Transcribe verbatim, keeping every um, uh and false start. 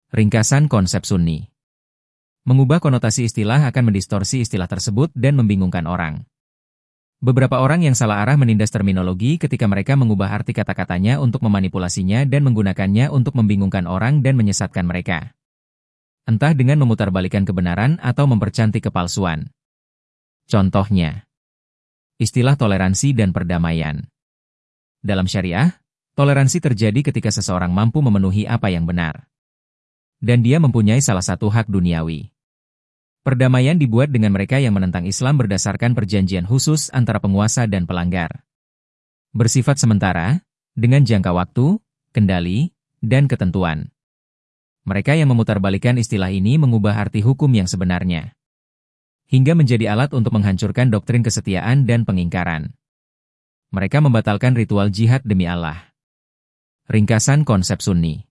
Ringkasan konsep Sunni. Mengubah konotasi istilah akan mendistorsi istilah tersebut dan membingungkan orang. Beberapa orang yang salah arah menindas terminologi ketika mereka mengubah arti kata-katanya untuk memanipulasinya dan menggunakannya untuk membingungkan orang dan menyesatkan mereka. Entah dengan memutarbalikkan kebenaran atau mempercantik kepalsuan. Contohnya, istilah toleransi dan perdamaian. Dalam syariah, toleransi terjadi ketika seseorang mampu memenuhi apa yang benar. Dan dia mempunyai salah satu hak duniawi. Perdamaian dibuat dengan mereka yang menentang Islam berdasarkan perjanjian khusus antara penguasa dan pelanggar. Bersifat sementara, dengan jangka waktu, kendali, dan ketentuan. Mereka yang memutarbalikkan istilah ini mengubah arti hukum yang sebenarnya. Hingga menjadi alat untuk menghancurkan doktrin kesetiaan dan pengingkaran. Mereka membatalkan ritual jihad demi Allah. Ringkasan konsep Sunni.